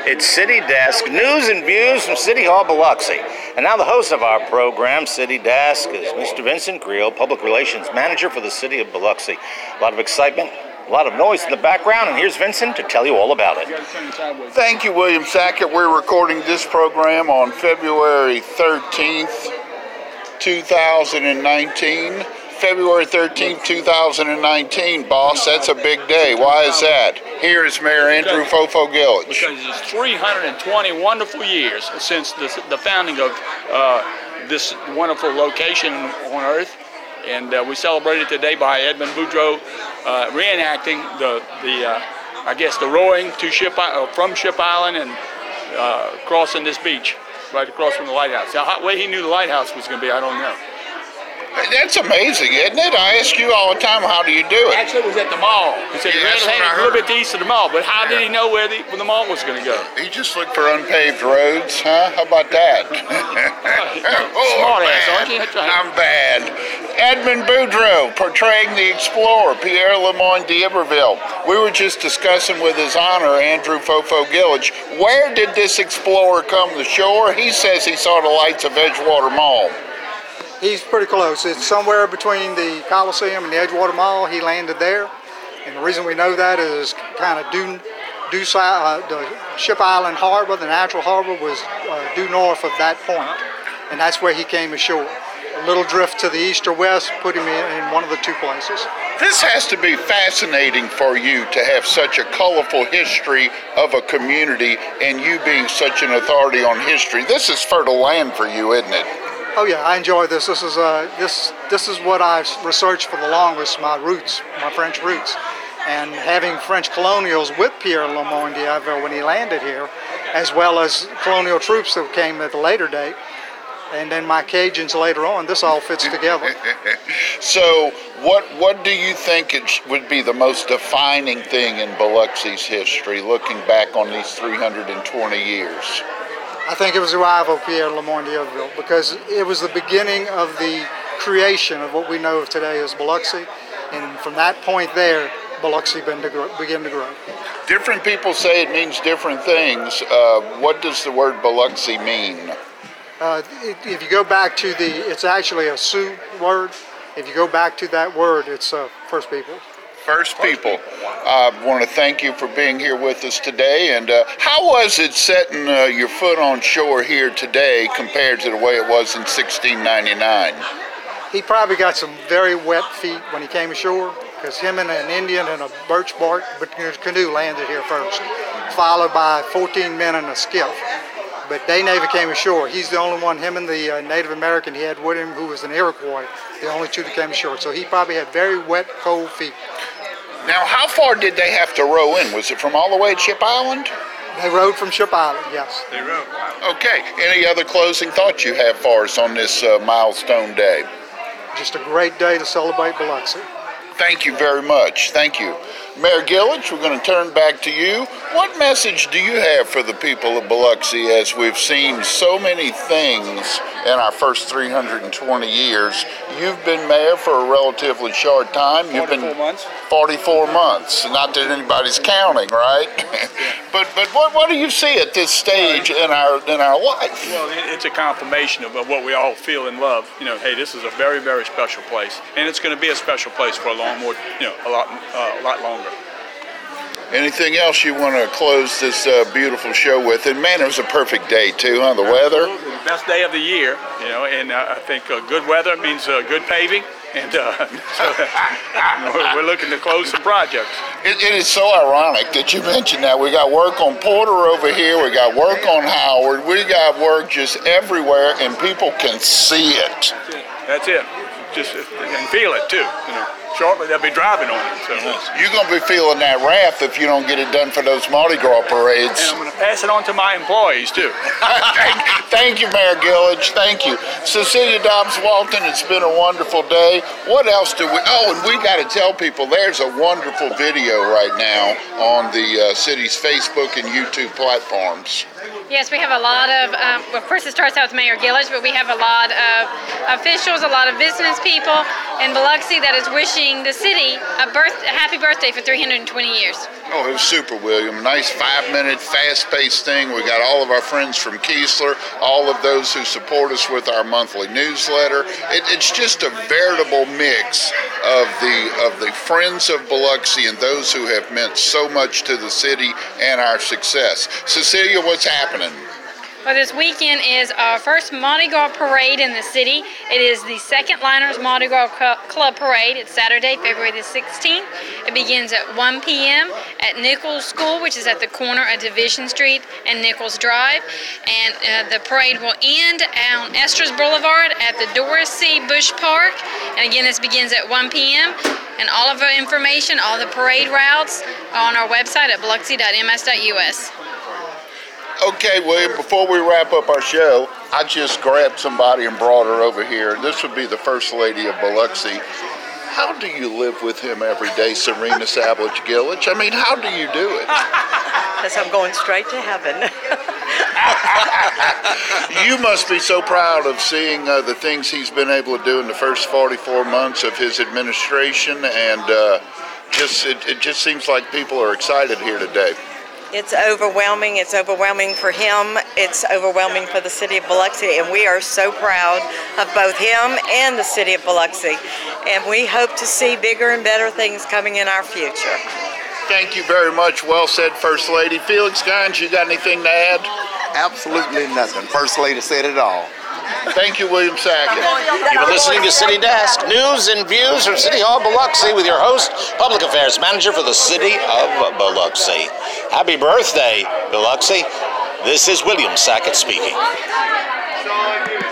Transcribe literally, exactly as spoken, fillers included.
It's City Desk, news and views from City Hall, Biloxi. And now the host of our program, City Desk, is Mister Vincent Creel, Public Relations Manager for the City of Biloxi. A lot of excitement, a lot of noise in the background, and here's Vincent to tell you all about it. Thank you, William Sackett. We're recording this program on February thirteenth, two thousand nineteen. February thirteenth, two thousand nineteen, boss. That's a big day. Why is that? Here is Mayor Andrew Fofo Gillich. Because it's three hundred twenty wonderful years since the, the founding of uh, this wonderful location on Earth. And uh, we celebrated today by Edmund Boudreaux uh, reenacting the, the uh, I guess, the rowing to Ship, uh, from Ship Island and uh, crossing this beach, right across from the lighthouse. Now, how way he knew the lighthouse was going to be, I don't know. That's amazing, isn't it? I ask you all the time, how do you do it? Actually, it was at the mall. He said Yeah, he ran a little bit east of the mall, but how did he know where the, where the mall was going to go? He just looked for unpaved roads, huh? How about that? oh, Smart bad. ass, aren't you? That's right. I'm bad. Edmund Boudreaux portraying the explorer, Pierre Lemoyne d'Iberville. We were just discussing with His Honor, Andrew Fofo Gillich, where did this explorer come to shore? He says he saw the lights of Edgewater Mall. He's pretty close. It's somewhere between the Coliseum and the Edgewater Mall. He landed there. And the reason we know that is kind of due, due uh, the Ship Island Harbor, the natural harbor, was uh, due north of that point. And that's where he came ashore. A little drift to the east or west put him in, in one of the two places. This has to be fascinating for you to have such a colorful history of a community and you being such an authority on history. This is fertile land for you, isn't it? Oh yeah, I enjoy this. This is uh, this this is what I've researched for the longest. My roots, my French roots, and having French colonials with Pierre Lemoyne d'Iberville when he landed here, as well as colonial troops that came at a later date, and then my Cajuns later on. This all fits together. So, what what do you think it would be the most defining thing in Biloxi's history, looking back on these three hundred twenty years? I think it was the arrival of Pierre Lemoyne d'Iberville because it was the beginning of the creation of what we know of today as Biloxi, and from that point there, Biloxi began to grow. Began to grow. Different people say it means different things. Uh, what does the word Biloxi mean? Uh, if you go back to the, it's actually a Sioux word. If you go back to that word, it's uh, First People. First People. I uh, want to thank you for being here with us today. And uh, how was it setting uh, your foot on shore here today compared to the way it was in sixteen ninety-nine? He probably got some very wet feet when he came ashore because him and an Indian and a birch bark canoe landed here first, followed by fourteen men in a skiff. But they never came ashore. He's the only one, him and the uh, Native American he had with him, who was an Iroquois, the only two that came ashore. So he probably had very wet, cold feet. Now, how far did they have to row in? Was it from all the way at Ship Island? They rowed from Ship Island, yes. They rowed. Okay. Any other closing thoughts you have for us on this uh, milestone day? Just a great day to celebrate Biloxi. Thank you very much. Thank you. Mayor Gillich, we're going to turn back to you. What message do you have for the people of Biloxi as we've seen so many things in our first three hundred twenty years? You've been mayor for a relatively short time. You've forty-four been months. forty-four months. Not that anybody's counting, right? but but what what do you see at this stage in our in our life? Well, it's a confirmation of what we all feel and love. You know, hey, this is a very very special place, and it's going to be a special place for a long more, you know, a lot uh, a lot longer. Anything else you want to close this uh, beautiful show with? And man, it was a perfect day too, huh? The weather. Absolutely. The best day of the year, you know, and uh, I think uh, good weather means uh, good paving, and uh, so we're looking to close some projects. It, it is so ironic that you mentioned that. We got work on Porter over here, we got work on Howard, we got work just everywhere, and people can see it. That's it. Just and feel it too, you know. Shortly they'll be driving on it. So. You're going to be feeling that wrath if you don't get it done for those Mardi Gras parades. And I'm going to pass it on to my employees too. thank, thank you, Mayor Gillich. Thank you. Cecilia Dobbs Walton, it's been a wonderful day. What else do we... Oh, and we got to tell people there's a wonderful video right now on the uh, city's Facebook and YouTube platforms. Yes, we have a lot of, um, well, of course it starts out with Mayor Gillich, but we have a lot of officials, a lot of business people in Biloxi that is wishing the city a, birth, a happy birthday for three hundred twenty years. Oh, it was super, William. Nice five-minute, fast-paced thing. We got all of our friends from Keesler, all of those who support us with our monthly newsletter. It, it's just a veritable mix of the of the friends of Biloxi and those who have meant so much to the city and our success. Cecilia, what's happening? Well, this weekend is our first Mardi Gras parade in the city. It is the Second Liners Mardi Gras Club Parade. It's Saturday, February the sixteenth. It begins at one p m at Nichols School, which is at the corner of Division Street and Nichols Drive. And uh, the parade will end on Estes Boulevard at the Doris C. Bush Park. And again, this begins at one p m And all of our information, all the parade routes, are on our website at biloxi dot m s dot u s. Okay, William, before we wrap up our show, I just grabbed somebody and brought her over here. This would be the First Lady of Biloxi. How do you live with him every day, Serena Savage Gillich? I mean, how do you do it? Because I'm going straight to heaven. You must be so proud of seeing uh, the things he's been able to do in the first forty-four months of his administration, and uh, just it, it just seems like people are excited here today. It's overwhelming. It's overwhelming for him. It's overwhelming for the city of Biloxi, and we are so proud of both him and the city of Biloxi. And we hope to see bigger and better things coming in our future. Thank you very much. Well said, First Lady. Felix Gines, you got anything to add? Absolutely nothing. First Lady said it all. Thank you, William Sackett. You're listening to City Desk, news and views from City Hall, Biloxi, with your host, Public Affairs Manager for the City of Biloxi. Happy birthday, Biloxi. This is William Sackett speaking.